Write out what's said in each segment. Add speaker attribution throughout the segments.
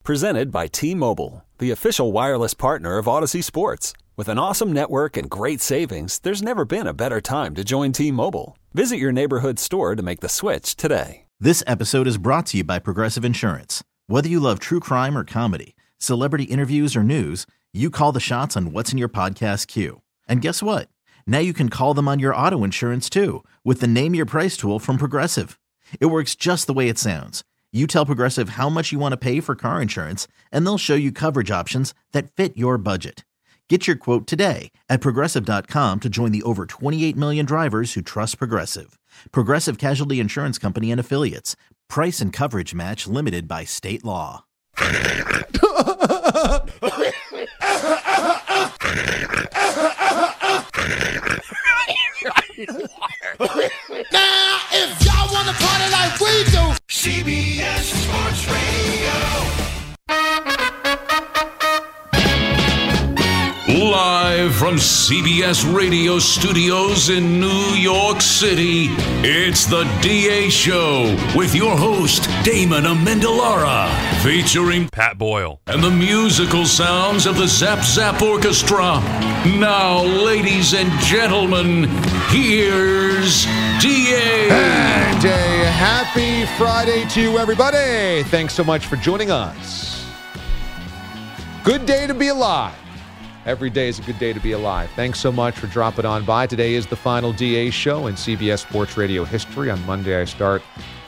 Speaker 1: Presented by T-Mobile, the official wireless partner of Odyssey Sports. With an awesome network and great savings, there's never been a better time to join T-Mobile. Visit your neighborhood store to make the switch today.
Speaker 2: This episode is brought to you by Progressive Insurance. Whether you love true crime or comedy, celebrity interviews or news, you call the shots on what's in your podcast queue. And guess what? Now you can call them on your auto insurance too with the Name Your Price tool from Progressive. It works just the way it sounds. You tell Progressive how much you want to pay for car insurance, and they'll show you coverage options that fit your budget. Get your quote today at Progressive.com to join the over 28 million drivers who trust Progressive. Progressive Casualty Insurance Company and Affiliates. Price and coverage match limited by state law.
Speaker 3: Now, if y'all want to party like we do,
Speaker 4: CBS Sports Radio. Live from CBS Radio Studios in New York City, it's the DA Show with your host, Damon Amendolara, featuring
Speaker 5: Pat Boyle
Speaker 4: and the musical sounds of the Zap Zap Orchestra. Now, ladies and gentlemen, here's DA.
Speaker 6: And a happy Friday to you, everybody. Thanks so much for joining us. Good day to be alive. Every day is a good day to be alive. Thanks so much for dropping on by. Today is the final DA show in CBS Sports Radio history. On Monday, I start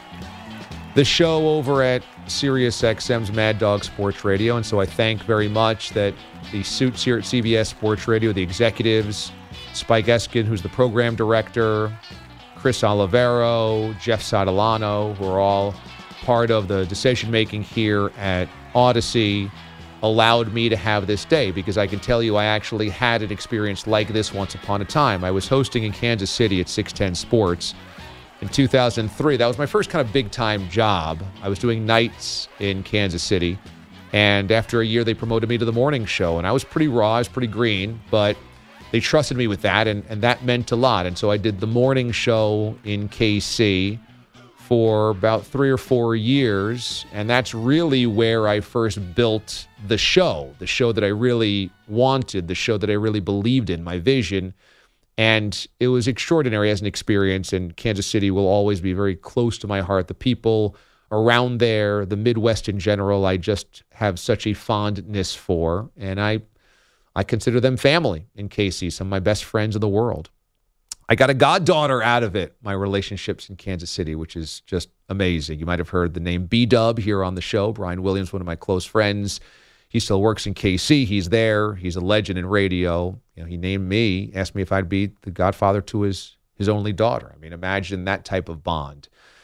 Speaker 6: the show over at SiriusXM's Mad Dog Sports Radio. And so I thank very much that the suits here at CBS Sports Radio, the executives, Spike Eskin, who's the program director, Chris Olivero, Jeff Sotolano, who are all part of the decision-making here at Odyssey, allowed me to have this day, because I can tell you I actually had an experience like this once upon a time. I was hosting in Kansas City at 610 Sports in 2003. That was my first kind of big-time job. I was doing nights in Kansas City, and after a year, they promoted me to the morning show, and I was pretty raw, I was pretty green, but they trusted me with that, and that meant a lot. And so I did the morning show in KC for about 3 or 4 years, and that's really where I first built the show that I really wanted, the show that I really believed in, my vision. And it was extraordinary as an experience, and Kansas City will always be very close to my heart. The people around there, the Midwest in general, I just have such a fondness for, and I consider them family in KC, some of my best friends in the world. I got a goddaughter out of it, my relationships in Kansas City, which is just amazing. You might have heard the name B-Dub here on the show. Brian Williams, one of my close friends. He still works in KC. He's there. He's a legend in radio. You know, he named me, asked me if I'd be the godfather to his only daughter. I mean, imagine that type of bond.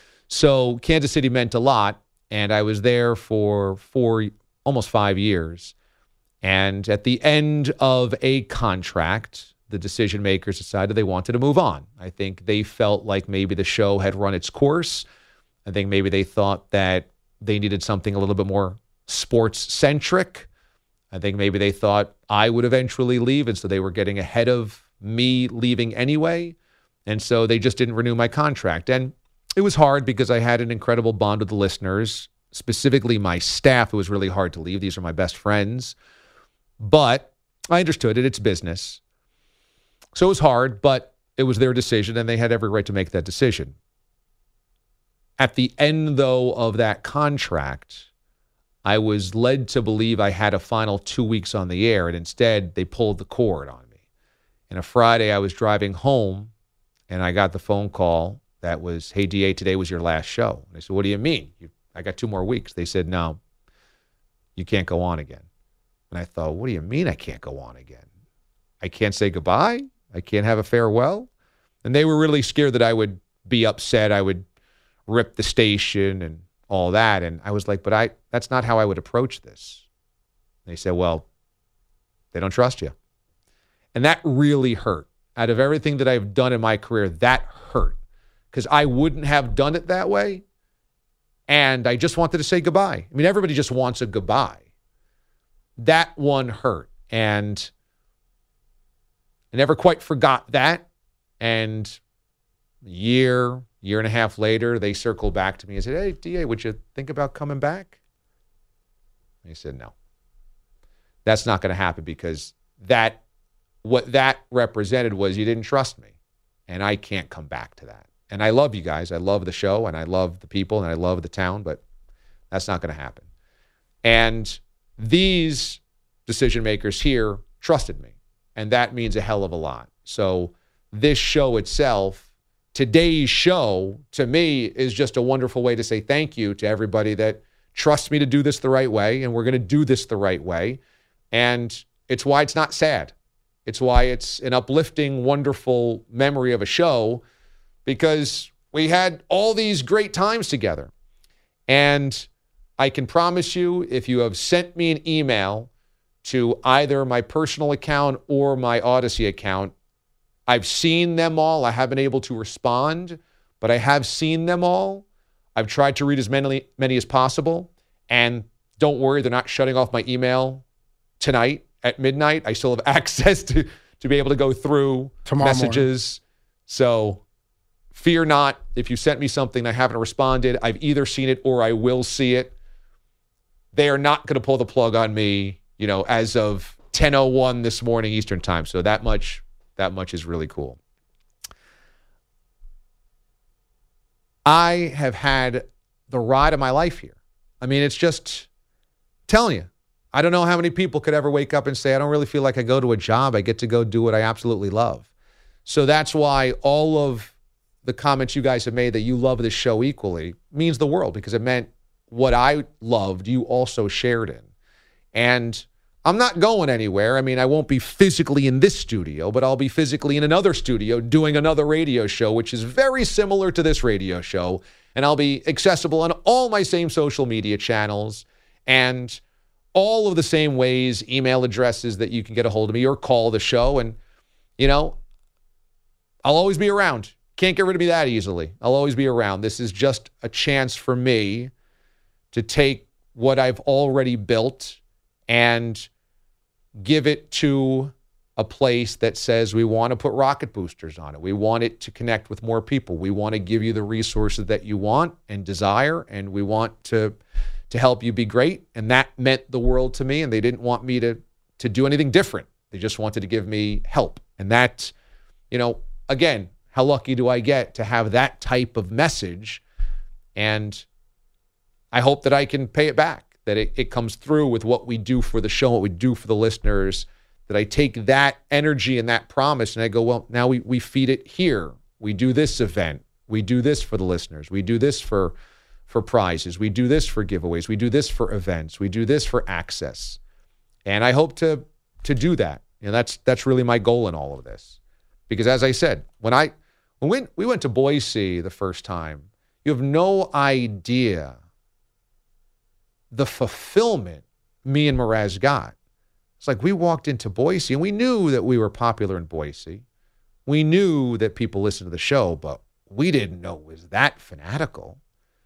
Speaker 6: So Kansas City meant a lot, and I was there for almost 5 years. And at the end of a contract, the decision makers decided they wanted to move on. I think they felt like maybe the show had run its course. I think maybe they thought that they needed something a little bit more sports-centric. I think maybe they thought I would eventually leave, and so they were getting ahead of me leaving anyway. And so they just didn't renew my contract. And it was hard because I had an incredible bond with the listeners, specifically my staff. It was really hard to leave. These are my best friends. But I understood it. It's business. So it was hard, but it was their decision, and they had every right to make that decision. At the end, though, of that contract, I was led to believe I had a final 2 weeks on the air, and instead they pulled the cord on me. And a Friday, I was driving home, and I got the phone call that was, "Hey, DA, today was your last show." And I said, "What do you mean? I got 2 more weeks." They said, "No, you can't go on again." And I thought, what do you mean I can't go on again? I can't say goodbye? I can't have a farewell? And they were really scared that I would be upset. I would rip the station and all that. And I was like, but that's not how I would approach this. And they said, well, they don't trust you. And that really hurt. Out of everything that I've done in my career, that hurt. Because I wouldn't have done it that way. And I just wanted to say goodbye. I mean, everybody just wants a goodbye. That one hurt. And I never quite forgot that. And a year and a half later, they circled back to me and said, "Hey, DA, would you think about coming back?" He said, no. That's not going to happen because what that represented was you didn't trust me. And I can't come back to that. And I love you guys. I love the show, and I love the people, and I love the town, but that's not going to happen. And these decision makers here trusted me, and that means a hell of a lot. So this show itself, today's show, to me, is just a wonderful way to say thank you to everybody that trusts me to do this the right way, and we're going to do this the right way. And it's why it's not sad. It's why it's an uplifting, wonderful memory of a show, because we had all these great times together. And I can promise you, if you have sent me an email to either my personal account or my Odyssey account, I've seen them all. I haven't been able to respond, but I have seen them all. I've tried to read as many as possible. And don't worry, they're not shutting off my email tonight at midnight. I still have access to be able to go through
Speaker 5: tomorrow
Speaker 6: messages. Morning. So fear not. If you sent me something and I haven't responded, I've either seen it or I will see it. They are not going to pull the plug on me, as of 10:01 this morning Eastern time. So that much is really cool. I have had the ride of my life here. I mean, it's just telling you. I don't know how many people could ever wake up and say, I don't really feel like I go to a job. I get to go do what I absolutely love. So that's why all of the comments you guys have made that you love this show equally means the world, because it meant what I loved, you also shared in. And I'm not going anywhere. I mean, I won't be physically in this studio, but I'll be physically in another studio doing another radio show, which is very similar to this radio show. And I'll be accessible on all my same social media channels and all of the same ways, email addresses that you can get a hold of me or call the show. And, I'll always be around. Can't get rid of me that easily. I'll always be around. This is just a chance for me to take what I've already built and give it to a place that says we want to put rocket boosters on it. We want it to connect with more people. We want to give you the resources that you want and desire, and we want to help you be great. And that meant the world to me, and they didn't want me to do anything different. They just wanted to give me help. And that, again, how lucky do I get to have that type of message? And I hope that I can pay it back, that it comes through with what we do for the show, what we do for the listeners, that I take that energy and that promise and I go, well, now we feed it here. We do this event. We do this for the listeners. We do this for prizes. We do this for giveaways. We do this for events. We do this for access. And I hope to do that. That's really my goal in all of this. Because as I said, when we went to Boise the first time, you have no idea the fulfillment me and Mraz got. It's like we walked into Boise and we knew that we were popular in Boise. We knew that people listened to the show, but we didn't know it was that fanatical.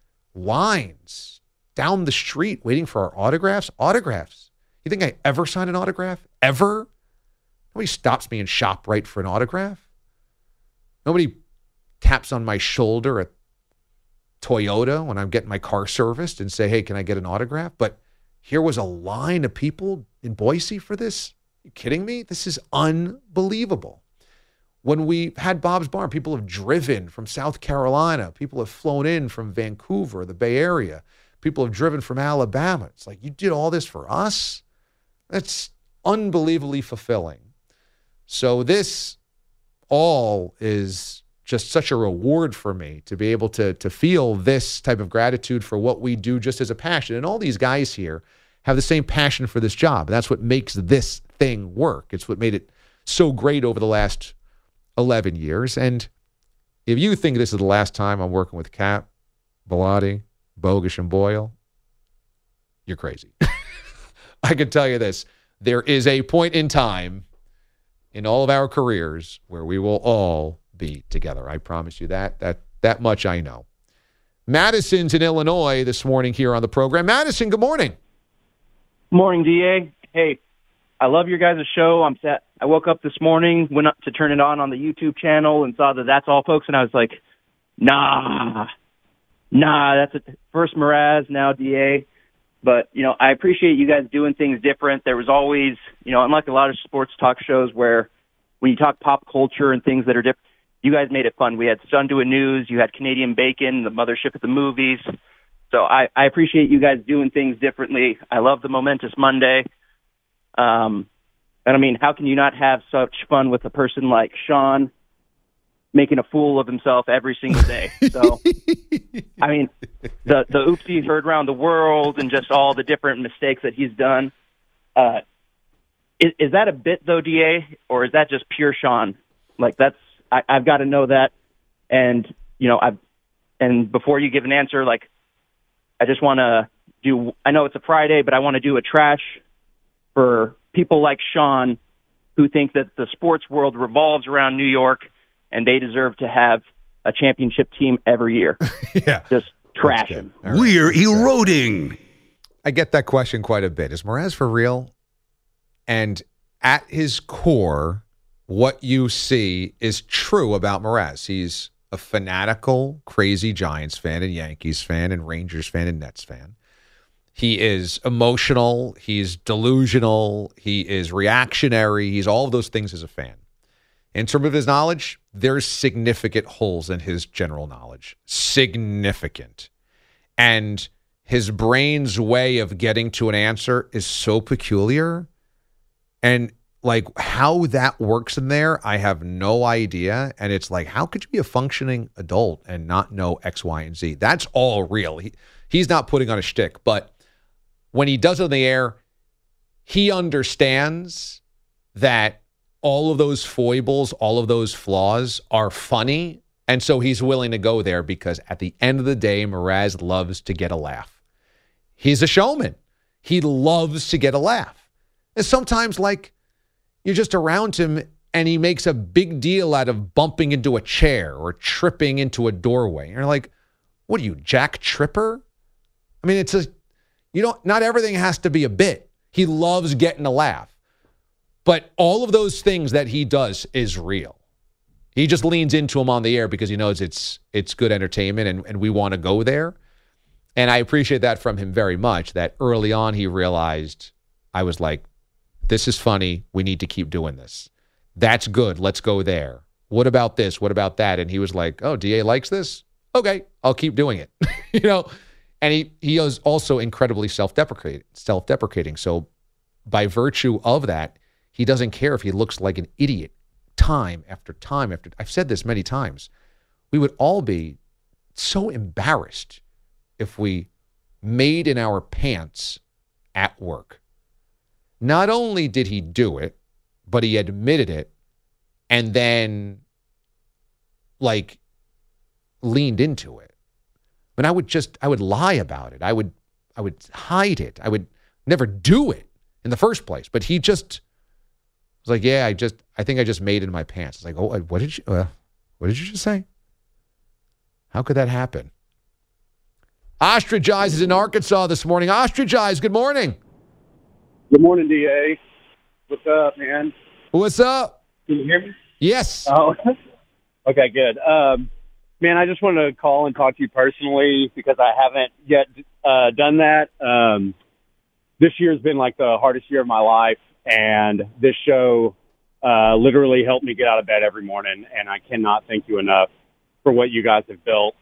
Speaker 6: Lines down the street waiting for our autographs. Autographs. You think I ever signed an autograph? Ever? Nobody stops me in ShopRite for an autograph. Nobody taps on my shoulder at Toyota when I'm getting my car serviced and say, hey, can I get an autograph? But here was a line of people in Boise for this. Are you kidding me? This is unbelievable. When we had Bob's Barn, people have driven from South Carolina. People have flown in from Vancouver, the Bay Area. People have driven from Alabama. It's like, you did all this for us? That's unbelievably fulfilling. So this all is just such a reward for me to be able to feel this type of gratitude for what we do just as a passion. And all these guys here have the same passion for this job. And that's what makes this thing work. It's what made it so great over the last 11 years. And if you think this is the last time I'm working with Cap, Bellotti, Bogusch, and Boyle, you're crazy. I can tell you this. There is a point in time in all of our careers where we will all be together. I promise you that much I know. Madison's in Illinois this morning here on the program. Madison, good morning.
Speaker 7: Morning, DA. Hey, I love your guys' show. I woke up this morning, went up to turn it on the YouTube channel and saw that That's All Folks, and I was like, nah, that's it. First Mraz, now DA. But, I appreciate you guys doing things different. There was always, unlike a lot of sports talk shows where when you talk pop culture and things that are different, you guys made it fun. We had Sun doing news. You had Canadian Bacon, the mothership at the movies. So I appreciate you guys doing things differently. I love the Momentous Monday. And I mean, how can you not have such fun with a person like Sean making a fool of himself every single day? So, I mean, the oops he's heard around the world and just all the different mistakes that he's done. Is that a bit, though, DA, or is that just pure Sean? Like, I've got to know that. And, and before you give an answer, like, I just want to I know it's a Friday, but I want to do a trash for people like Sean who think that the sports world revolves around New York and they deserve to have a championship team every year.
Speaker 6: Yeah.
Speaker 7: Just trash him.
Speaker 6: Right.
Speaker 4: We're eroding.
Speaker 6: I get that question quite a bit. Is Mraz for real? And at his core, what you see is true about Mraz. He's a fanatical, crazy Giants fan and Yankees fan and Rangers fan and Nets fan. He is emotional. He's delusional. He is reactionary. He's all of those things as a fan. In terms of his knowledge, there's significant holes in his general knowledge. Significant. And his brain's way of getting to an answer is so peculiar. And like how that works in there, I have no idea. And it's like, how could you be a functioning adult and not know X, Y, and Z? That's all real. He's not putting on a shtick. But when he does it in the air, he understands that all of those foibles, all of those flaws are funny. And so he's willing to go there because at the end of the day, Mraz loves to get a laugh. He's a showman. He loves to get a laugh. And sometimes, like, you're just around him and he makes a big deal out of bumping into a chair or tripping into a doorway. And you're like, what are you, Jack Tripper? I mean, not everything has to be a bit. He loves getting a laugh. But all of those things that he does is real. He just leans into them on the air because he knows it's good entertainment and we want to go there. And I appreciate that from him very much, that early on he realized, I was like, this is funny. We need to keep doing this. That's good. Let's go there. What about this? What about that? And he was like, oh, DA likes this? Okay, I'll keep doing it. And he is also incredibly self-deprecating. So by virtue of that, he doesn't care if he looks like an idiot time after time after. I've said this many times. We would all be so embarrassed if we made in our pants at work. Not only did he do it, but he admitted it and then, like, leaned into it. But I would lie about it. I would hide it. I would never do it in the first place. But he just was like, yeah, I think I just made it in my pants. It's like, oh, what did you just say? How could that happen? Ostrichize is in Arkansas this morning. Ostrichize, good morning.
Speaker 5: Good morning, DA. What's up, man?
Speaker 6: What's up?
Speaker 5: Can you hear me?
Speaker 6: Yes.
Speaker 5: Oh, okay, good. Man, I just wanted to call and talk to you personally because I haven't yet done that. This year's been like the hardest year of my life, and this show literally helped me get out of bed every morning, and I cannot thank you enough for what you guys have built.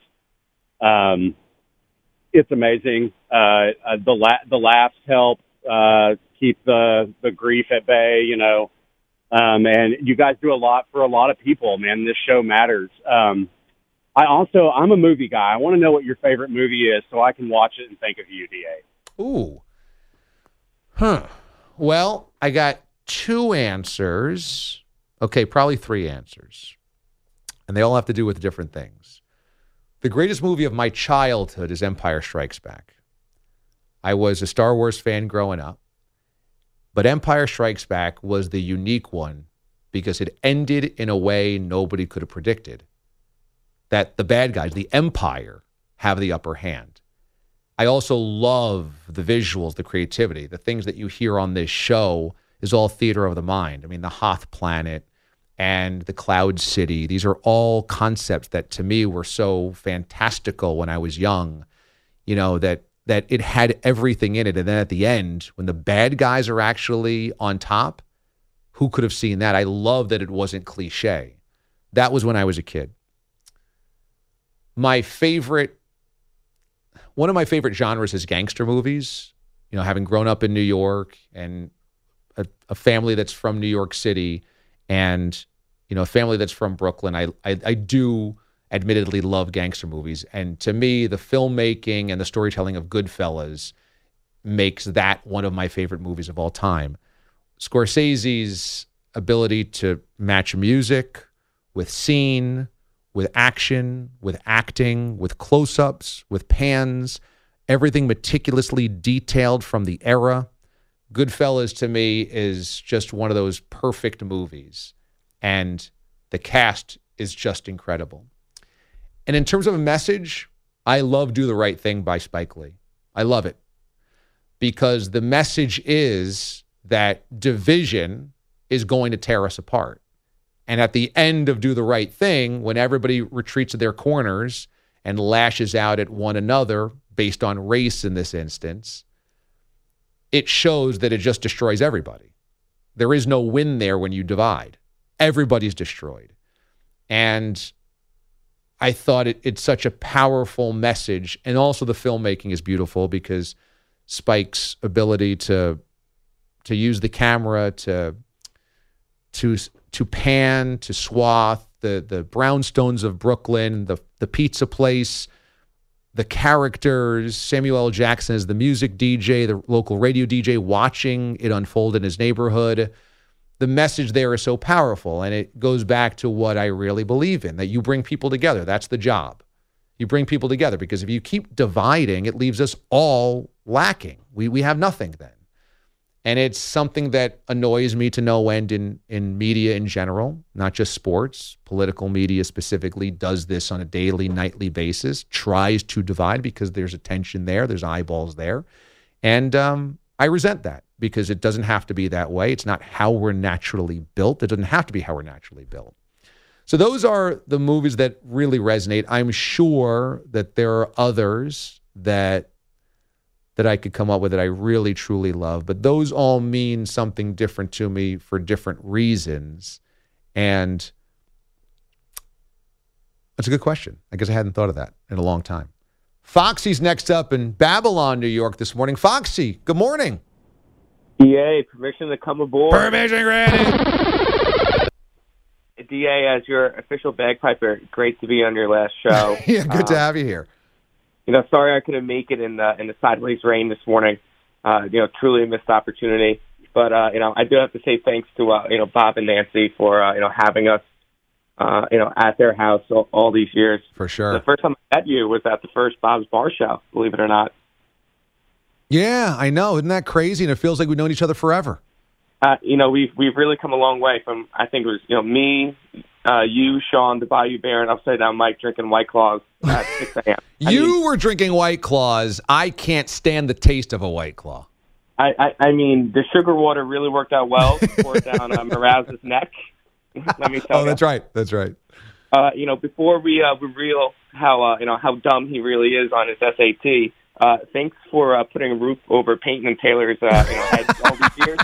Speaker 5: It's amazing. The laughs help keep the grief at bay, and you guys do a lot for a lot of people, man. This show matters. I'm a movie guy. I want to know what your favorite movie is so I can watch it and think of you, DA.
Speaker 6: Ooh. Huh. Well, I got 2 answers. Okay, probably 3 answers. And they all have to do with different things. The greatest movie of my childhood is Empire Strikes Back. I was a Star Wars fan growing up, but Empire Strikes Back was the unique one because it ended in a way nobody could have predicted. That the bad guys, the Empire, have the upper hand. I also love the visuals, the creativity. The things that you hear on this show is all theater of the mind. I mean, the Hoth planet and the Cloud City, these are all concepts that to me were so fantastical when I was young, that that it had everything in it. And then at the end, when the bad guys are actually on top, who could have seen that? I love that it wasn't cliche. That was when I was a kid. One of my favorite genres is gangster movies. You know, having grown up in New York and a family that's from New York City and, you know, a family that's from Brooklyn, I do admittedly love gangster movies. And to me, the filmmaking and the storytelling of Goodfellas makes that one of my favorite movies of all time. Scorsese's ability to match music with scene, with action, with acting, with close-ups, with pans, everything meticulously detailed from the era. Goodfellas, to me, is just one of those perfect movies. And the cast is just incredible. And in terms of a message, I love Do the Right Thing by Spike Lee. I love it. Because the message is that division is going to tear us apart. And at the end of Do the Right Thing, when everybody retreats to their corners and lashes out at one another based on race in this instance, it shows that it just destroys everybody. There is no win there when you divide. Everybody's destroyed. And I thought it's such a powerful message. And also the filmmaking is beautiful because Spike's ability to use the camera to pan, to swath, the brownstones of Brooklyn, the pizza place, the characters, Samuel L. Jackson as the music DJ, the local radio DJ watching it unfold in his neighborhood. The message there is so powerful, and it goes back to what I really believe in, that you bring people together. That's the job. You bring people together, because if you keep dividing, it leaves us all lacking. We have nothing then. And it's something that annoys me to no end in media in general, not just sports. Political media specifically does this on a daily, nightly basis, tries to divide because there's attention there, there's eyeballs there. And I resent that because it doesn't have to be that way. It's not how we're naturally built. It doesn't have to be how we're naturally built. So those are the movies that really resonate. I'm sure that there are others that I could come up with that I really, truly love. But those all mean something different to me for different reasons. And that's a good question. I guess I hadn't thought of that in a long time. Foxy's next up in Babylon, New York this morning. Foxy, good morning.
Speaker 8: DA, permission to come aboard.
Speaker 6: Permission granted.
Speaker 8: DA, as your official bagpiper, great to be on your last show.
Speaker 6: Yeah, good to have you here.
Speaker 8: Sorry I couldn't make it in the sideways rain this morning. Truly a missed opportunity. But I do have to say thanks to Bob and Nancy for having us at their house all these years.
Speaker 6: For sure.
Speaker 8: The first time I met you was at the first Bob's Bar Show, believe it or not.
Speaker 6: Yeah, I know. Isn't that crazy? And it feels like we've known each other forever.
Speaker 8: We've really come a long way from, I think it was me, you, Sean, the Bayou Bear, and Upside Down Mike drinking White Claws at 6 a.m.
Speaker 6: You were drinking White Claws. I can't stand the taste of a White Claw.
Speaker 8: I mean, the sugar water really worked out well. Poured down Mraz's neck. Let me tell you.
Speaker 6: Oh, that's right. That's right.
Speaker 8: Before we reveal how dumb he really is on his SAT, thanks for putting a roof over Peyton and Taylor's heads all these years.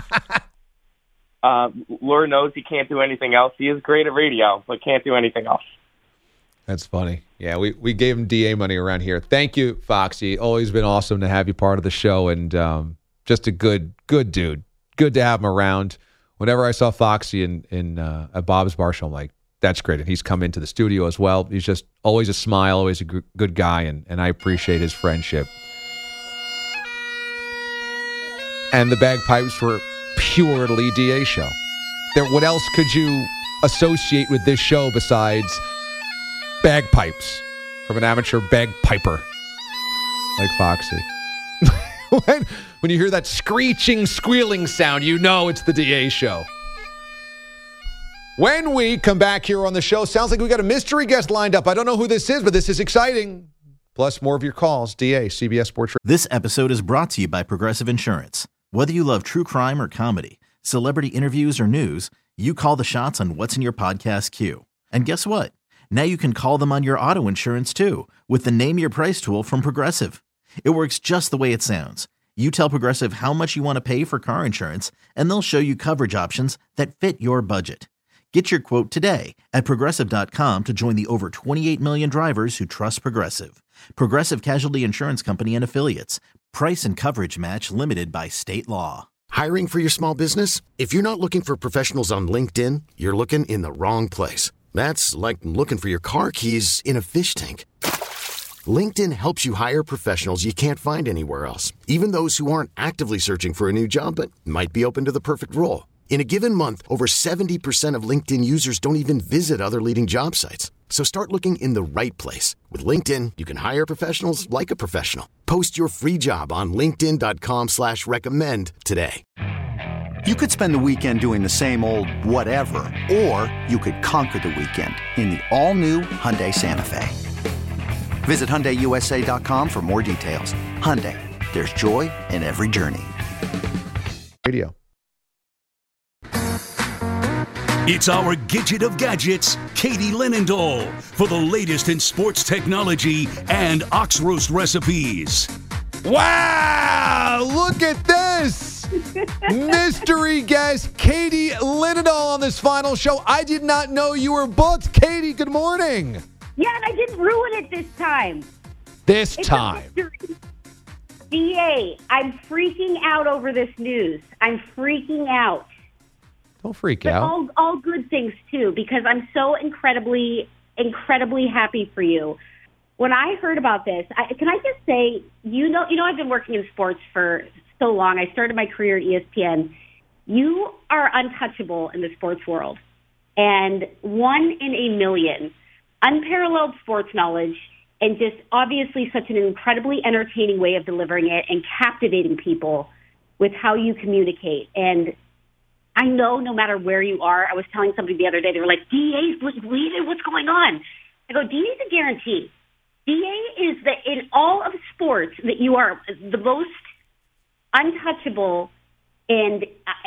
Speaker 8: Lord knows he can't do anything else. He is great at radio, but can't do anything else.
Speaker 6: That's funny. Yeah, we gave him DA money around here. Thank you, Foxy. Always been awesome to have you part of the show, and just a good dude. Good to have him around. Whenever I saw Foxy at Bob's Bar Show, I'm like, that's great. And he's come into the studio as well. He's just always a smile, always a good guy, and I appreciate his friendship. And the bagpipes were purely DA show. What else could you associate with this show besides bagpipes from an amateur bagpiper like Foxy? When you hear that screeching, squealing sound, you know it's the DA show. When we come back here on the show, sounds like we got a mystery guest lined up. I don't know who this is, but this is exciting. Plus more of your calls. DA, CBS Sports.
Speaker 2: This episode is brought to you by Progressive Insurance. Whether you love true crime or comedy, celebrity interviews or news, you call the shots on what's in your podcast queue. And guess what? Now you can call them on your auto insurance too with the Name Your Price tool from Progressive. It works just the way it sounds. You tell Progressive how much you want to pay for car insurance, and they'll show you coverage options that fit your budget. Get your quote today at Progressive.com to join the over 28 million drivers who trust Progressive. Progressive Casualty Insurance Company and Affiliates. Price and coverage match limited by state law.
Speaker 9: Hiring for your small business? If you're not looking for professionals on LinkedIn, you're looking in the wrong place. That's like looking for your car keys in a fish tank. LinkedIn helps you hire professionals you can't find anywhere else, even those who aren't actively searching for a new job but might be open to the perfect role. In a given month, over 70% of LinkedIn users don't even visit other leading job sites. So start looking in the right place. With LinkedIn, you can hire professionals like a professional. Post your free job on linkedin.com/recommend today.
Speaker 10: You could spend the weekend doing the same old whatever, or you could conquer the weekend in the all-new Hyundai Santa Fe. Visit HyundaiUSA.com for more details. Hyundai, there's joy in every journey.
Speaker 6: Radio.
Speaker 4: It's our Gidget of Gadgets, Katie Linendoll, for the latest in sports technology and ox roast recipes.
Speaker 6: Wow! Look at this! Mystery guest Katie Linendoll on this final show. I did not know you were booked. Katie, good morning.
Speaker 11: Yeah, and I didn't ruin it this time.
Speaker 6: This time.
Speaker 11: DA, I'm freaking out over this news. I'm freaking out.
Speaker 6: Don't freak
Speaker 11: but
Speaker 6: out.
Speaker 11: All good things, too, because I'm so incredibly happy for you. When I heard about this, can I just say, you know, I've been working in sports for so long. I started my career at ESPN. You are untouchable in the sports world. And 1 in a million. Unparalleled sports knowledge, and just obviously such an incredibly entertaining way of delivering it and captivating people with how you communicate. And I know no matter where you are, I was telling somebody the other day, they were like, DA's leaving, what's going on? I go, DA's a guarantee. DA is in all of sports that you are the most untouchable, and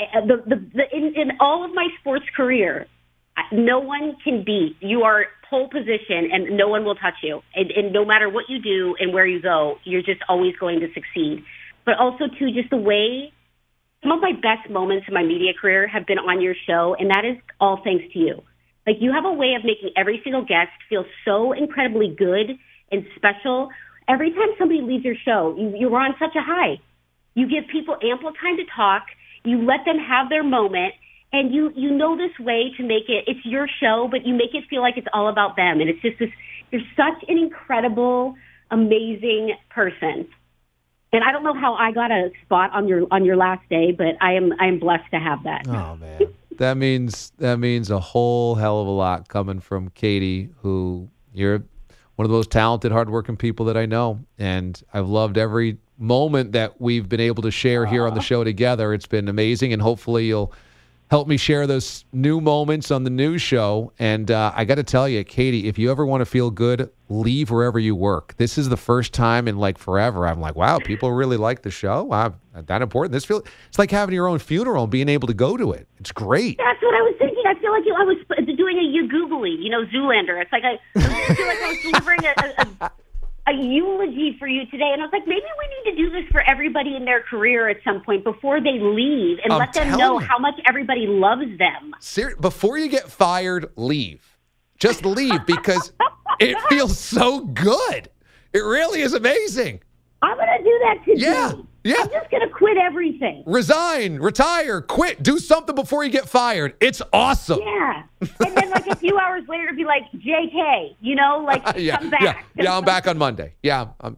Speaker 11: in all of my sports career, no one can beat. You are pole position, and no one will touch you. And no matter what you do and where you go, you're just always going to succeed. But also, too, just the way some of my best moments in my media career have been on your show, and that is all thanks to you. Like, you have a way of making every single guest feel so incredibly good and special. Every time somebody leaves your show, you're on such a high. You give people ample time to talk. You let them have their moment. And you know this way to make it's your show, but you make it feel like it's all about them. And it's just this, you're such an incredible, amazing person. And I don't know how I got a spot on your last day, but I am blessed to have that.
Speaker 6: Oh, man. That means a whole hell of a lot coming from Katie, who you're one of those talented, hardworking people that I know. And I've loved every moment that we've been able to share here on the show together. It's been amazing, and hopefully you'll help me share those new moments on the new show. And I got to tell you, Katie, if you ever want to feel good, leave wherever you work. This is the first time in like forever I'm like, wow, people really like the show. Wow, that important. It's like having your own funeral and being able to go to it. It's great.
Speaker 11: That's what I was thinking. I feel like I was doing a Googly, Zoolander. It's like I feel like I was delivering a eulogy for you today, and I was like, maybe we need to do this for everybody in their career at some point before they leave, and let them know how much everybody loves them.
Speaker 6: Before you get fired, leave. Just leave, because it feels so good. It really is amazing.
Speaker 11: I'm going to do that today.
Speaker 6: Yeah.
Speaker 11: I'm just going to quit everything.
Speaker 6: Resign, retire, quit, do something before you get fired. It's awesome.
Speaker 11: Yeah. And then like a few hours later to be like, JK, come back.
Speaker 6: Yeah, I'm back on Monday. Yeah, I'm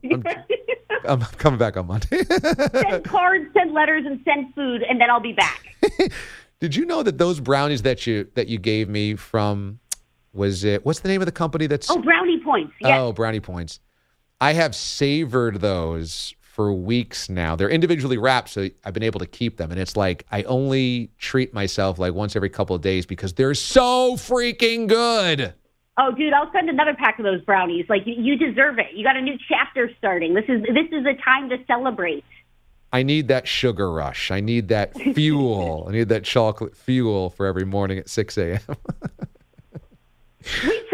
Speaker 6: coming back on Monday.
Speaker 11: Send cards, send letters, and send food, and then I'll be back.
Speaker 6: Did you know that those brownies that you gave me from, what's the name of the company that's...
Speaker 11: Oh, Brownie Points. Yes.
Speaker 6: Oh, Brownie Points. I have savored those for weeks now. They're individually wrapped, so I've been able to keep them. And it's like I only treat myself like once every couple of days because they're so freaking good.
Speaker 11: Oh, dude, I'll send another pack of those brownies. Like, you deserve it. You got a new chapter starting. This is a time to celebrate.
Speaker 6: I need that sugar rush. I need that fuel. I need that chocolate fuel for every morning at 6 a.m.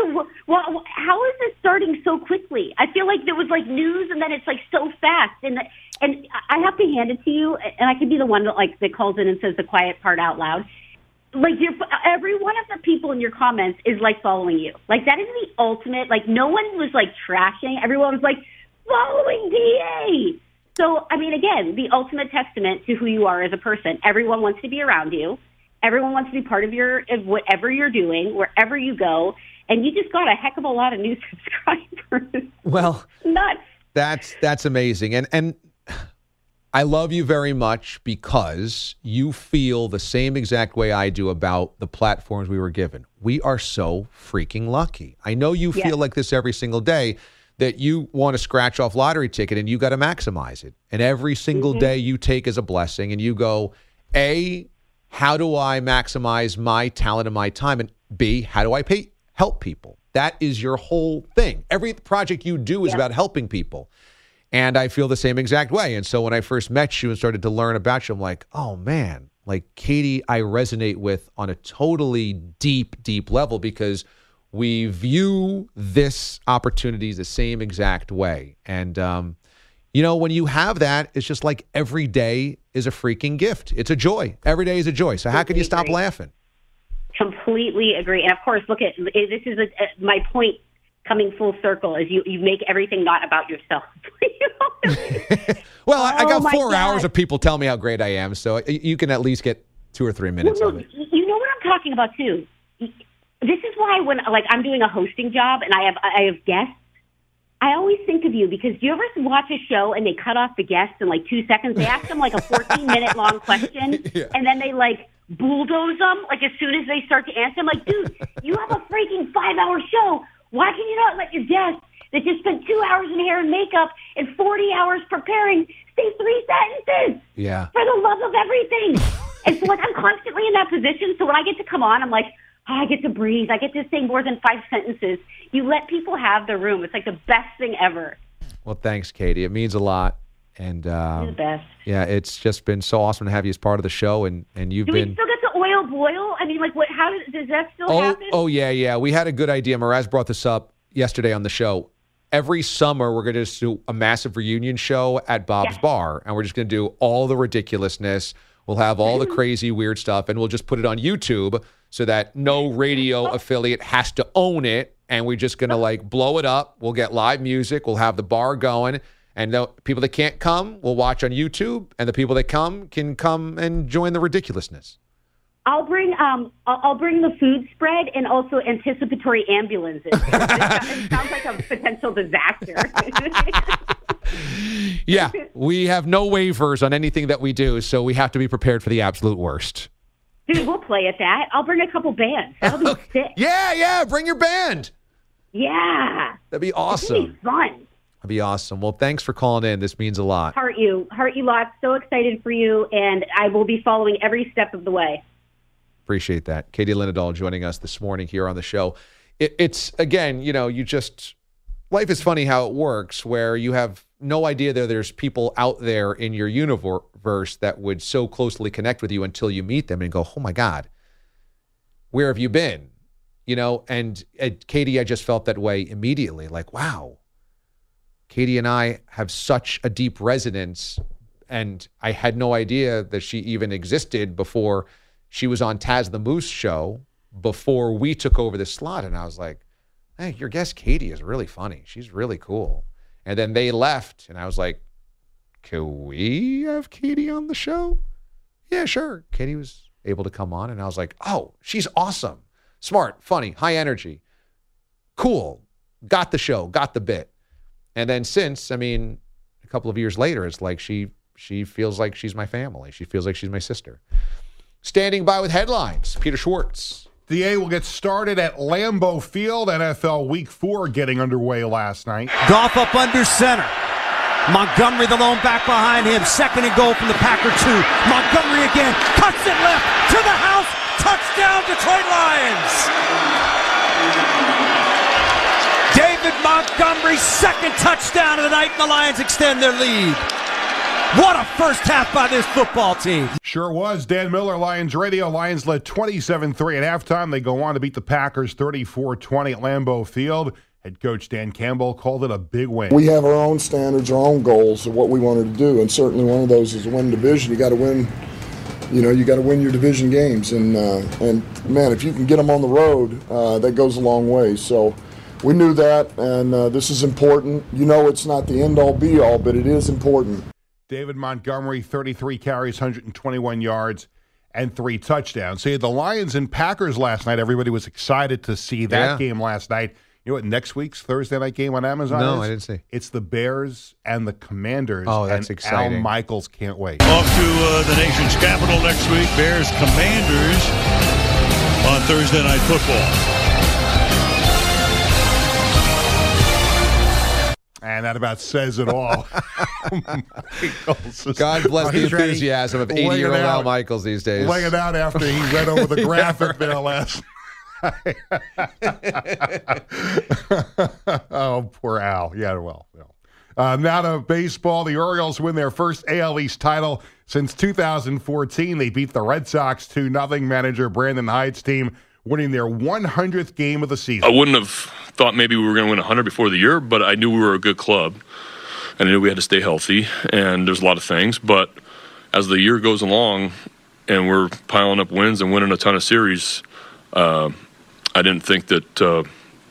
Speaker 11: Well, how is it starting so quickly? I feel like there was like news and then it's like so fast. And I have to hand it to you, and I could be the one that calls in and says the quiet part out loud. Like every one of the people in your comments is like following you. Like that is the ultimate. Like no one was like trashing. Everyone was like following DA. So I mean, again, the ultimate testament to who you are as a person. Everyone wants to be around you. Everyone wants to be part of whatever you're doing, wherever you go. And you just got a heck of a lot of new subscribers.
Speaker 6: Well,
Speaker 11: nuts.
Speaker 6: That's amazing. And I love you very much because you feel the same exact way I do about the platforms we were given. We are so freaking lucky. I know you feel like this every single day, that you want to scratch off lottery ticket and you got to maximize it. And every single day you take as a blessing and you go, A, how do I maximize my talent and my time? And B, how do I help people? That is your whole thing. Every project you do is about helping people. And I feel the same exact way. And so when I first met you and started to learn about you, I'm like, oh, man, like Katie, I resonate with on a totally deep, deep level because we view this opportunity the same exact way. And, when you have that, it's just like every day is a freaking gift. It's a joy. Every day is a joy. So how can you stop laughing?
Speaker 11: Completely agree. And, of course, look at this is my point coming full circle is you make everything not about yourself.
Speaker 6: Well, I got 4 hours of people telling me how great I am, so you can at least get 2 or 3 minutes of it.
Speaker 11: You know what I'm talking about, too? This is why when I'm doing a hosting job and I have guests, I always think of you because do you ever watch a show and they cut off the guests in like 2 seconds? They ask them like a 14-minute long question, and then they like bulldoze them like as soon as they start to answer. I'm like, dude, you have a freaking 5-hour show. Why can you not let your guests that just spent 2 hours in hair and makeup and 40 hours preparing say 3 sentences?
Speaker 6: Yeah.
Speaker 11: For the love of everything. And so like I'm constantly in that position. So when I get to come on, I'm like, I get to breathe. I get to say more than 5 sentences. You let people have the room. It's like the best thing ever.
Speaker 6: Well, thanks, Katie. It means a lot. And
Speaker 11: you're the best.
Speaker 6: Yeah, it's just been so awesome to have you as part of the show. And you've been.
Speaker 11: Do we still get the oil boil? I mean, like, what? How does that still happen?
Speaker 6: Oh, yeah. We had a good idea. Mraz brought this up yesterday on the show. Every summer, we're going to just do a massive reunion show at Bob's Bar, and we're just going to do all the ridiculousness. We'll have all the crazy, weird stuff, and we'll just put it on YouTube so that no radio affiliate has to own it, and we're just going to, like, blow it up. We'll get live music. We'll have the bar going, and the people that can't come will watch on YouTube, and the people that come can come and join the ridiculousness.
Speaker 11: I'll bring the food spread and also anticipatory ambulances. It sounds like a potential disaster.
Speaker 6: Yeah, we have no waivers on anything that we do, so we have to be prepared for the absolute worst.
Speaker 11: Dude, we'll play at that. I'll bring a couple bands. That'll be sick.
Speaker 6: Yeah, bring your band.
Speaker 11: Yeah.
Speaker 6: That'd be awesome.
Speaker 11: It'd be fun.
Speaker 6: That'd be awesome. Well, thanks for calling in. This means a lot.
Speaker 11: Heart you lots. So excited for you, and I will be following every step of the way.
Speaker 6: Appreciate that. Katie Linendahl joining us this morning here on the show. It's again, life is funny how it works where you have no idea that there's people out there in your universe that would so closely connect with you until you meet them and go, oh my God, where have you been? And Katie, I just felt that way immediately. Like, wow, Katie and I have such a deep resonance, and I had no idea that she even existed before she was on Taz the Moose show before we took over the slot. And I was like, hey, your guest Katie is really funny. She's really cool. And then they left, and I was like, can we have Katie on the show? Yeah, sure. Katie was able to come on, and I was like, oh, she's awesome. Smart, funny, high energy. Cool. Got the show, got the bit. And then since, a couple of years later, it's like she feels like she's my family. She feels like she's my sister. Standing by with headlines, Peter Schwartz.
Speaker 12: The A will get started at Lambeau Field. NFL Week 4 getting underway last night.
Speaker 13: Goff up under center. Montgomery, the lone back behind him. 2nd and goal from the Packer 2. Montgomery again. Cuts it left to the house. Touchdown, Detroit Lions. David Montgomery, 2nd touchdown of the night, and the Lions extend their lead. What a first half by this football team.
Speaker 12: Sure was. Dan Miller, Lions Radio. Lions led 27-3 at halftime. They go on to beat the Packers 34-20 at Lambeau Field. Head coach Dan Campbell called it a big win.
Speaker 14: We have our own standards, our own goals of what we wanted to do, and certainly one of those is to win division. You got to win. You got to win your division games, and man, if you can get them on the road, that goes a long way. So we knew that, and this is important. It's not the end-all, be-all, but it is important.
Speaker 12: David Montgomery, 33 carries, 121 yards, and 3 touchdowns. So you had the Lions and Packers last night. Everybody was excited to see that game last night. You know what next week's Thursday night game on Amazon is?
Speaker 6: No, I didn't see.
Speaker 12: It's the Bears and the Commanders.
Speaker 6: Oh, that's exciting.
Speaker 12: Al Michaels can't wait.
Speaker 15: Off to the nation's capital next week. Bears Commanders on Thursday Night Football.
Speaker 12: And that about says it all.
Speaker 6: God bless the enthusiasm of 80-year-old Al Michaels these days.
Speaker 12: Laying it out after he read over the graphic there last night. Oh, poor Al. Yeah, well. Now to baseball. The Orioles win their first AL East title since 2014. They beat the Red Sox 2-0. Manager Brandon Hyde's team winning their 100th game of the season.
Speaker 16: I wouldn't have thought maybe we were going to win 100 before the year, but I knew we were a good club, and I knew we had to stay healthy, and there's a lot of things. But as the year goes along and we're piling up wins and winning a ton of series, I didn't think that,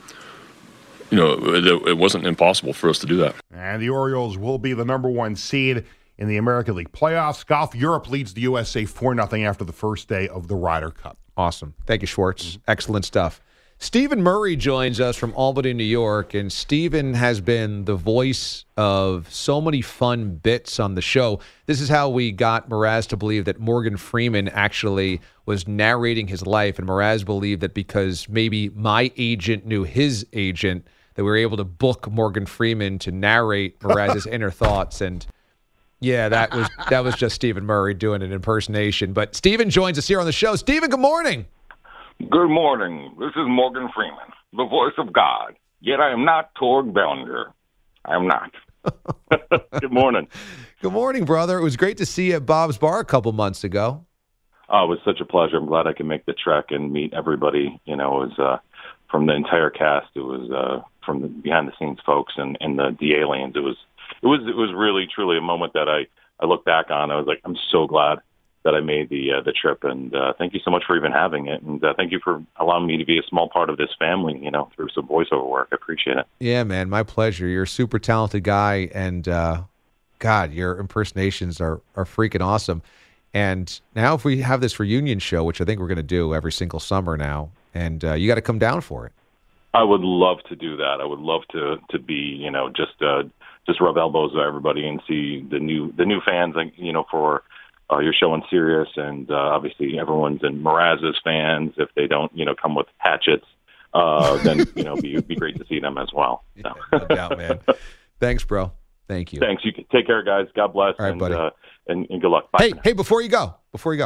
Speaker 16: it wasn't impossible for us to do that.
Speaker 12: And the Orioles will be the number 1 seed in the American League playoffs. Golf Europe leads the USA 4-0 after the first day of the Ryder Cup.
Speaker 6: Awesome. Thank you, Schwartz. Excellent stuff. Stephen Murray joins us from Albany, New York, and Stephen has been the voice of so many fun bits on the show. This is how we got Mraz to believe that Morgan Freeman actually was narrating his life, and Mraz believed that because maybe my agent knew his agent, that we were able to book Morgan Freeman to narrate Mraz's inner thoughts. And yeah, that was just Stephen Murray doing an impersonation. But Stephen joins us here on the show. Stephen, good morning.
Speaker 17: Good morning. This is Morgan Freeman, the voice of God. Yet I am not Torg Bellinger. I am not. Good morning.
Speaker 6: Good morning, brother. It was great to see you at Bob's Bar a couple months ago.
Speaker 17: Oh, it was such a pleasure. I'm glad I could make the trek and meet everybody. It was from the entire cast. It was from the behind-the-scenes folks and the aliens. It was really, truly a moment that I look back on. I was like, I'm so glad that I made the trip, and thank you so much for even having it, and thank you for allowing me to be a small part of this family, through some voiceover work. I appreciate it.
Speaker 6: Yeah, man, my pleasure. You're a super talented guy, and God, your impersonations are freaking awesome. And now if we have this reunion show, which I think we're going to do every single summer now, and you got to come down for it.
Speaker 17: I would love to do that. I would love to be, just rub elbows with everybody and see the new fans, for your show on Sirius, and obviously everyone's in Mraz's fans. If they don't, come with hatchets, then be great to see them as well. So.
Speaker 6: Yeah, no doubt, man. Thanks, bro. Thank you.
Speaker 17: Thanks. You take care, guys. God bless.
Speaker 6: All right, buddy.
Speaker 17: And good luck. Bye.
Speaker 6: Hey, before you go,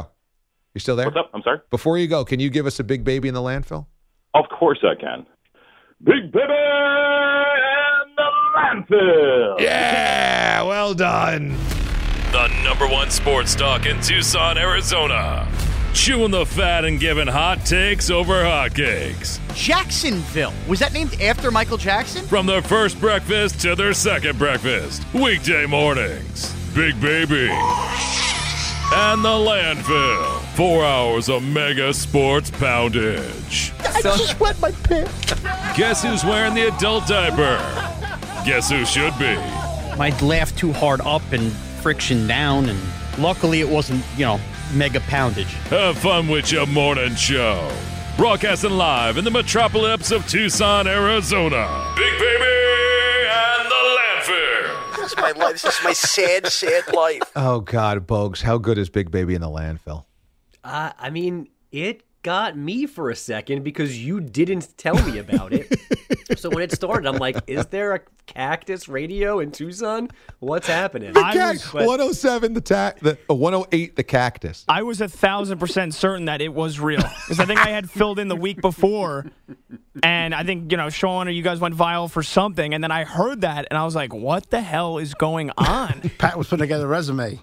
Speaker 6: you still there?
Speaker 17: What's up? I'm sorry.
Speaker 6: Before you go, can you give us a Big Baby in the Landfill?
Speaker 17: Of course I can. Big Baby in the Landfill.
Speaker 6: Yeah, well done.
Speaker 18: The #1 sports talk in Tucson, Arizona. Chewing the fat and giving hot takes over hotcakes.
Speaker 19: Jacksonville. Was that named after Michael Jackson?
Speaker 18: From their first breakfast to their second breakfast. Weekday mornings. Big Baby. And the Landfill. 4 hours of mega sports poundage.
Speaker 19: I just wet my pants.
Speaker 18: Guess who's wearing the adult diaper? Guess who should be?
Speaker 19: I'd laugh too hard up and friction down, and luckily it wasn't, mega poundage.
Speaker 18: Have fun with your morning show. Broadcasting live in the metropolis of Tucson, Arizona. Big Baby and the Landfill.
Speaker 19: This is my life. This is my sad, sad life.
Speaker 6: Oh, God, Bogues, how good is Big Baby in the Landfill?
Speaker 20: It got me for a second because you didn't tell me about it. So when it started, I'm like, is there a Cactus radio in Tucson? What's happening?
Speaker 6: 107 the 108 the Cactus.
Speaker 21: I was 1,000% certain that it was real because I think I had filled in the week before, and I think Sean or you guys went viral for something, and then I heard that and I was like, what the hell is going on?
Speaker 22: Pat was putting together a resume.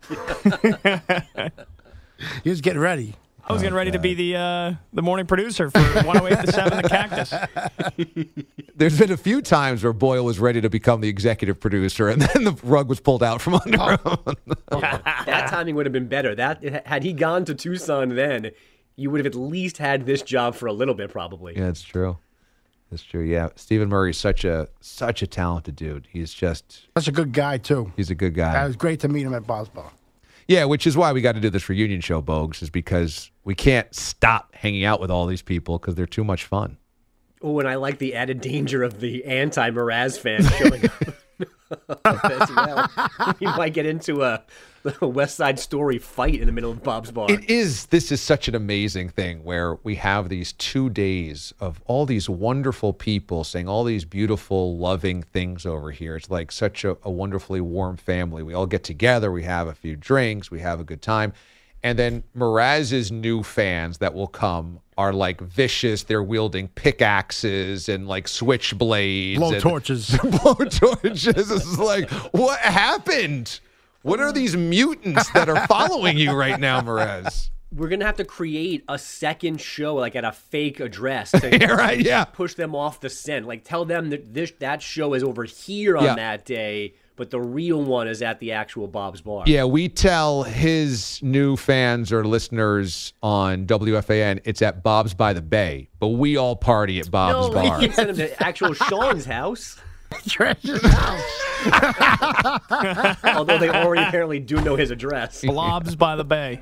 Speaker 22: He was getting ready.
Speaker 21: I was getting ready to be the morning producer for 108 to 7 the Cactus.
Speaker 6: There's been a few times where Boyle was ready to become the executive producer, and then the rug was pulled out from under him.
Speaker 20: That timing would have been better. Had he gone to Tucson then, you would have at least had this job for a little bit, probably.
Speaker 6: Yeah, it's true. It's true. Yeah, Stephen Murray's such a talented dude. He's just
Speaker 22: such a good guy too.
Speaker 6: He's a good guy.
Speaker 22: It was great to meet him at Bob's Bar.
Speaker 6: Yeah, which is why we got to do this reunion show, Bogues, is because we can't stop hanging out with all these people because they're too much fun.
Speaker 20: Oh, and I like the added danger of the anti-Mraz fans showing up as well. We might get into a West Side Story fight in the middle of Bob's Bar.
Speaker 6: This is such an amazing thing where we have these 2 days of all these wonderful people saying all these beautiful, loving things over here. It's like such a wonderfully warm family. We all get together, we have a few drinks, we have a good time. And then Mraz's new fans that will come are like vicious. They're wielding pickaxes and like switchblades.
Speaker 22: Blow torches.
Speaker 6: It's like, what happened? What are these mutants that are following you right now, Mraz?
Speaker 20: We're going to have to create a second show, like at a fake address to push them off the scent. Like tell them that that show is over here on that day, but the real one is at the actual Bob's Bar.
Speaker 6: Yeah, we tell his new fans or listeners on WFAN it's at Bob's by the Bay, but we all party at Bob's Bar.
Speaker 20: We send them to actual Sean's house.
Speaker 22: Treasure's house.
Speaker 20: Although they already apparently do know his address.
Speaker 21: Blobs by the Bay.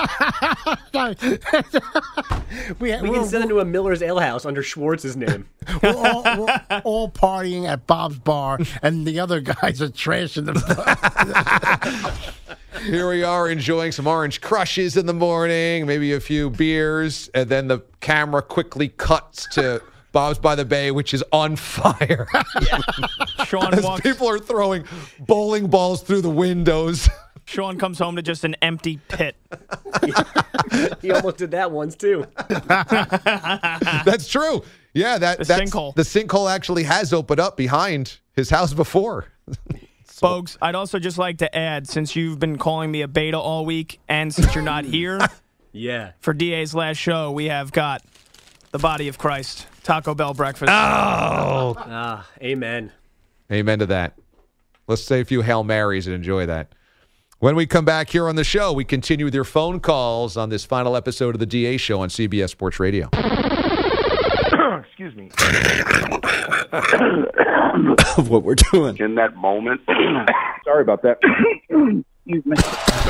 Speaker 20: We can send him to a Miller's Ale House under Schwartz's name.
Speaker 22: We're all partying at Bob's Bar, and the other guys are trashing the
Speaker 6: Here we are enjoying some Orange Crushes in the morning, maybe a few beers, and then the camera quickly cuts to Bob's by the Bay, which is on fire.
Speaker 21: Sean
Speaker 6: As people are throwing bowling balls through the windows.
Speaker 21: Sean comes home to just an empty pit.
Speaker 20: He almost did that once, too.
Speaker 6: That's true. Yeah, that's
Speaker 21: sinkhole.
Speaker 6: The sinkhole actually has opened up behind his house before.
Speaker 21: Folks, I'd also just like to add, since you've been calling me a beta all week, and since you're not here, for DA's last show, we have got the body of Christ, Taco Bell breakfast.
Speaker 6: Oh!
Speaker 20: Amen.
Speaker 6: Amen to that. Let's say a few Hail Marys and enjoy that. When we come back here on the show, we continue with your phone calls on this final episode of the DA Show on CBS Sports Radio.
Speaker 23: Excuse me.
Speaker 24: Of what we're doing.
Speaker 23: In that moment. Sorry about that. Excuse me.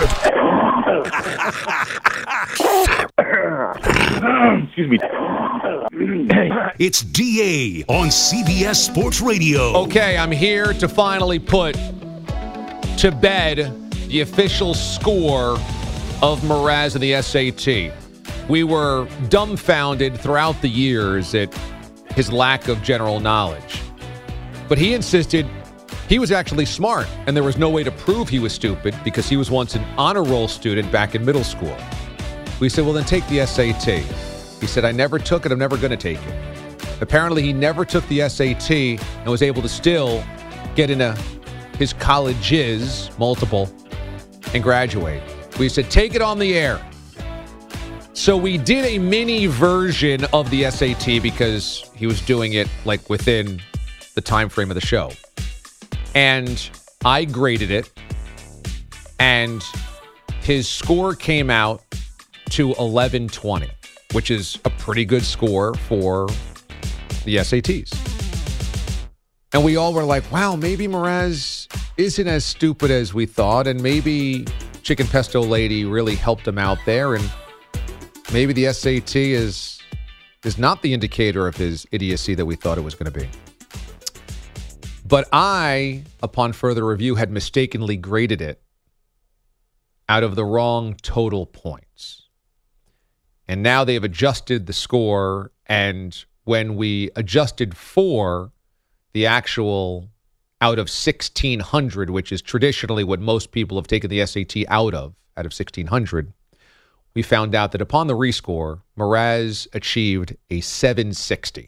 Speaker 23: Excuse me.
Speaker 4: It's DA on CBS Sports Radio.
Speaker 6: Okay, I'm here to finally put to bed the official score of Mraz in the SAT. We were dumbfounded throughout the years at his lack of general knowledge. But he insisted he was actually smart, and there was no way to prove he was stupid because he was once an honor roll student back in middle school. We said, well, then take the SAT. He said, I never took it. I'm never going to take it. Apparently, he never took the SAT and was able to still get into his colleges, multiple, and graduate. We said, take it on the air. So we did a mini version of the SAT because he was doing it like within the time frame of the show. And I graded it, and his score came out to 1120, which is a pretty good score for the SATs. And we all were like, wow, maybe Mraz isn't as stupid as we thought, and maybe Chicken Pesto Lady really helped him out there, and maybe the SAT is not the indicator of his idiocy that we thought it was going to be. But I, upon further review, had mistakenly graded it out of the wrong total points. And now they have adjusted the score, and when we adjusted for the actual out of 1,600, which is traditionally what most people have taken the SAT out of 1,600, we found out that upon the rescore, Mraz achieved a 760.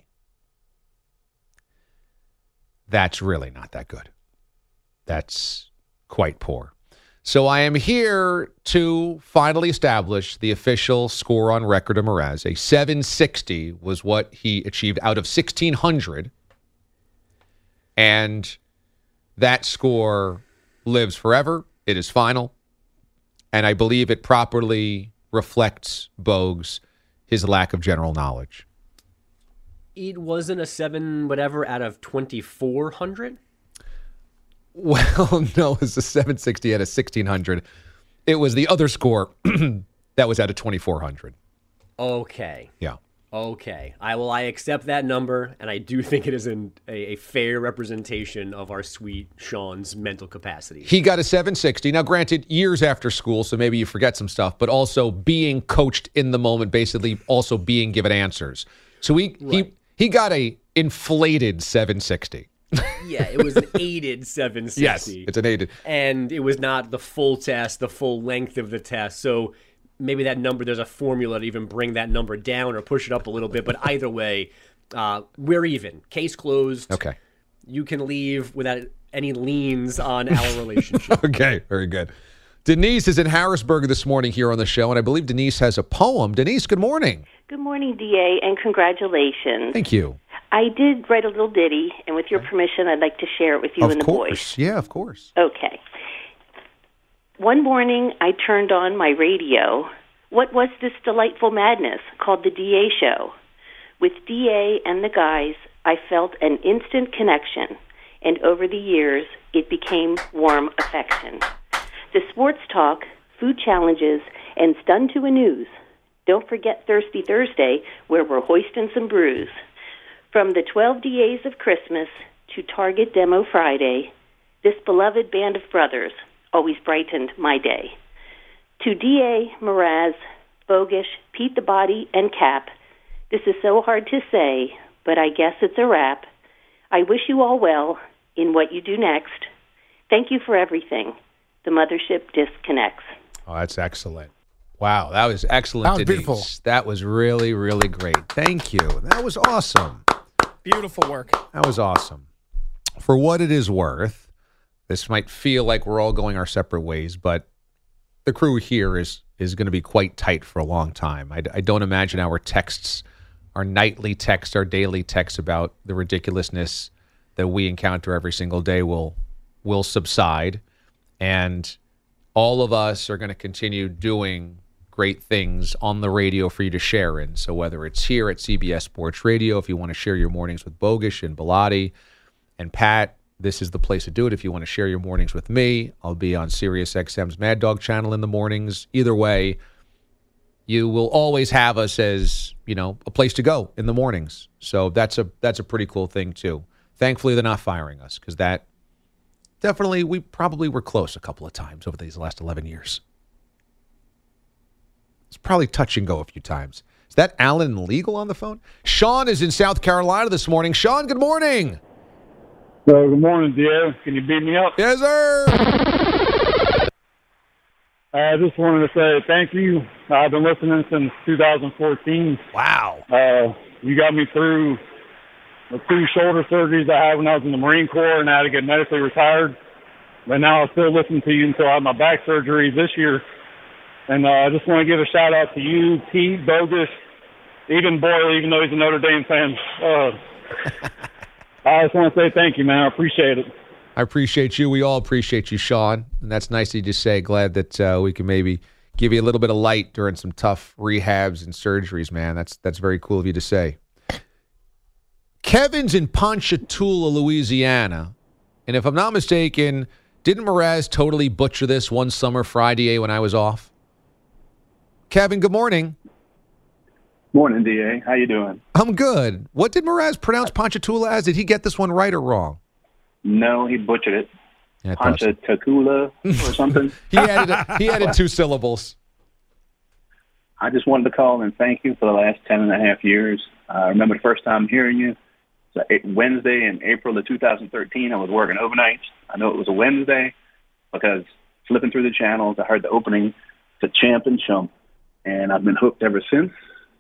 Speaker 6: That's really not that good. That's quite poor. So I am here to finally establish the official score on record of Mraz. A 760 was what he achieved out of 1,600. And that score lives forever. It is final. And I believe it properly reflects Bogues, his lack of general knowledge.
Speaker 20: It wasn't a 7 whatever out of 2,400?
Speaker 6: Well, no, it was a 760 out of 1,600. It was the other score that was out of 2,400.
Speaker 20: Okay.
Speaker 6: Yeah.
Speaker 20: Okay. I accept that number, and I do think it is a fair representation of our sweet Sean's mental capacity.
Speaker 6: He got a 760. Now, granted, years after school, so maybe you forget some stuff, but also being coached in the moment, basically also being given answers. So he got a inflated 760.
Speaker 20: Yeah, it was an aided 760.
Speaker 6: Yes, it's an aided.
Speaker 20: And it was not the full test, the full length of the test. So maybe that number, there's a formula to even bring that number down or push it up a little bit. But either way, we're even. Case closed.
Speaker 6: Okay.
Speaker 20: You can leave without any liens on our relationship.
Speaker 6: Okay, very good. Denise is in Harrisburg this morning here on the show, and I believe Denise has a poem. Denise, good morning.
Speaker 1: Good morning, DA, and congratulations.
Speaker 6: Thank you.
Speaker 1: I did write a little ditty, and with your permission, I'd like to share it with you and the boys.
Speaker 6: Yeah, of course.
Speaker 1: Okay. One morning, I turned on my radio. What was this delightful madness called the DA Show? With DA and the guys, I felt an instant connection, and over the years, it became warm affection. The sports talk, food challenges, and Stun to a News. Don't forget Thirsty Thursday, where we're hoisting some brews. From the 12 DAs of Christmas to Target Demo Friday, this beloved band of brothers always brightened my day. To DA, Mraz, Bogusch, Pete the Body, and Cap, this is so hard to say, but I guess it's a wrap. I wish you all well in what you do next. Thank you for everything. The mothership disconnects.
Speaker 6: Oh, that's excellent. Wow, that was excellent,
Speaker 22: That was
Speaker 6: Denise.
Speaker 22: beautiful.
Speaker 6: That was really, really great. Thank you. That was awesome.
Speaker 21: Beautiful work.
Speaker 6: That was awesome. For what it is worth, this might feel like we're all going our separate ways, but the crew here is going to be quite tight for a long time. I don't imagine our texts, our nightly texts, our daily texts about the ridiculousness that we encounter every single day will subside, and all of us are going to continue doing great things on the radio for you to share in. So whether it's here at CBS Sports Radio, if you want to share your mornings with Bogusch and Bilotti and Pat, this is the place to do it. If you want to share your mornings with me, I'll be on Sirius XM's Mad Dog channel in the mornings. Either way, you will always have us as, a place to go in the mornings. So that's a pretty cool thing too. Thankfully, they're not firing us, because that definitely, we probably were close a couple of times over these last 11 years. It's probably touch and go a few times. Is that Alan Legal on the phone? Sean is in South Carolina this morning. Sean, good morning.
Speaker 3: Good morning, dear. Can you beat me up?
Speaker 6: Yes, sir.
Speaker 3: I just wanted to say thank you. I've been listening since 2014.
Speaker 6: Wow.
Speaker 3: You got me through the 2 shoulder surgeries I had when I was in the Marine Corps, and I had to get medically retired. But now I still listen to you until I have my back surgery this year. And I just want to give a shout-out to you, Pete, Bogusch, even Boyle, even though he's a Notre Dame fan. I just want to say thank you, man. I appreciate it.
Speaker 6: I appreciate you. We all appreciate you, Sean. And that's nice of you to say. Glad that we can maybe give you a little bit of light during some tough rehabs and surgeries, man. That's very cool of you to say. Kevin's in Ponchatoula, Louisiana. And if I'm not mistaken, didn't Mraz totally butcher this one summer Friday when I was off? Kevin, good morning.
Speaker 23: Morning, DA. How you doing?
Speaker 6: I'm good. What did Mraz pronounce Ponchatoula as? Did he get this one right or wrong?
Speaker 23: No, he butchered it.
Speaker 6: Yeah,
Speaker 23: Ponchatoula or something.
Speaker 6: He added 2 syllables.
Speaker 23: I just wanted to call and thank you for the last 10 and a half years. I remember the first time hearing you. It's a Wednesday in April of 2013. I was working overnight. I know it was a Wednesday because flipping through the channels, I heard the opening to Champ and Chump, and I've been hooked ever since.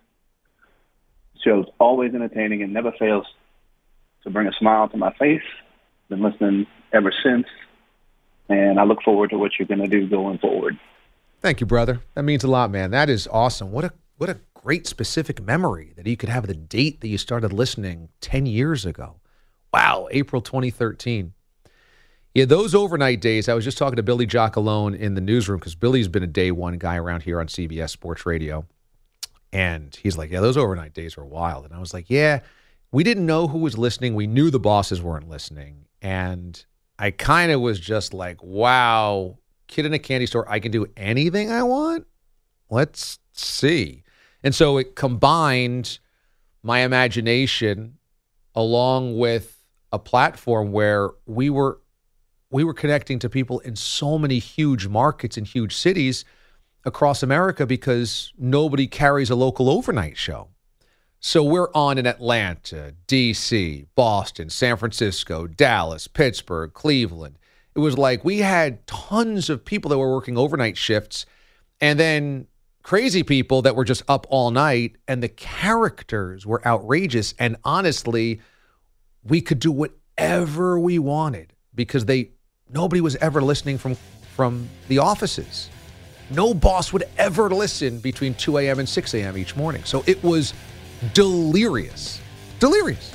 Speaker 23: The show's always entertaining and never fails to bring a smile to my face. Been listening ever since, and I look forward to what you're going to do going forward.
Speaker 6: Thank you, brother. That means a lot, man. That is awesome. What a great specific memory that you could have the date that you started listening 10 years ago. Wow, April 2013. Yeah, those overnight days, I was just talking to Billy Giacalone in the newsroom because Billy's been a day one guy around here on CBS Sports Radio. And he's like, yeah, those overnight days were wild. And I was like, yeah, we didn't know who was listening. We knew the bosses weren't listening. And I kind of was just like, wow, kid in a candy store, I can do anything I want? Let's see. And so it combined my imagination along with a platform where we were connecting to people in so many huge markets and huge cities across America because nobody carries a local overnight show. So we're on in Atlanta, D.C., Boston, San Francisco, Dallas, Pittsburgh, Cleveland. It was like we had tons of people that were working overnight shifts and then crazy people that were just up all night, and the characters were outrageous. And honestly, we could do whatever we wanted because nobody was ever listening from the offices. No boss would ever listen between 2 a.m. and 6 a.m. each morning. So it was delirious. Delirious.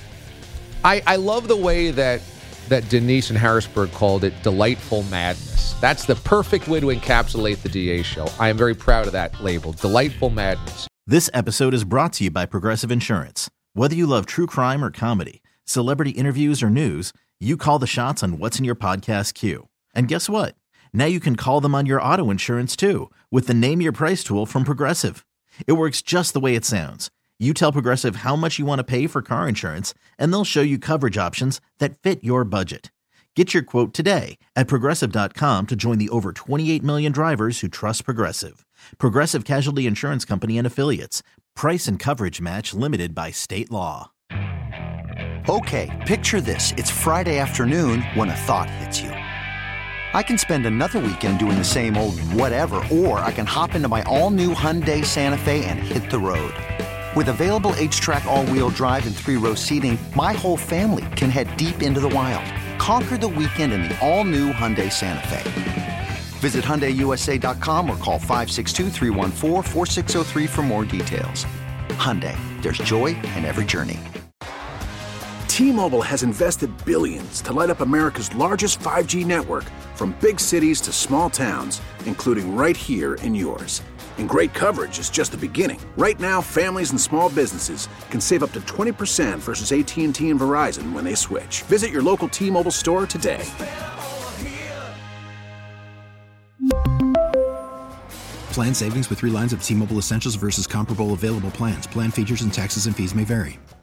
Speaker 6: I love the way that Denise in Harrisburg called it delightful madness. That's the perfect way to encapsulate the DA show. I am very proud of that label, delightful madness.
Speaker 2: This episode is brought to you by Progressive Insurance. Whether you love true crime or comedy, celebrity interviews or news, you call the shots on what's in your podcast queue. And guess what? Now you can call them on your auto insurance too with the Name Your Price tool from Progressive. It works just the way it sounds. You tell Progressive how much you want to pay for car insurance, and they'll show you coverage options that fit your budget. Get your quote today at Progressive.com to join the over 28 million drivers who trust Progressive. Progressive Casualty Insurance Company and Affiliates. Price and coverage match limited by state law.
Speaker 10: Okay, picture this. It's Friday afternoon when a thought hits you. I can spend another weekend doing the same old whatever, or I can hop into my all-new Hyundai Santa Fe and hit the road. With available H-Track all-wheel drive and 3-row seating, my whole family can head deep into the wild. Conquer the weekend in the all-new Hyundai Santa Fe. Visit HyundaiUSA.com or call 562-314-4603 for more details. Hyundai, there's joy in every journey.
Speaker 5: T-Mobile has invested billions to light up America's largest 5G network, from big cities to small towns, including right here in yours. And great coverage is just the beginning. Right now, families and small businesses can save up to 20% versus AT&T and Verizon when they switch. Visit your local T-Mobile store today.
Speaker 7: Plan savings with 3 lines of T-Mobile Essentials versus comparable available plans. Plan features and taxes and fees may vary.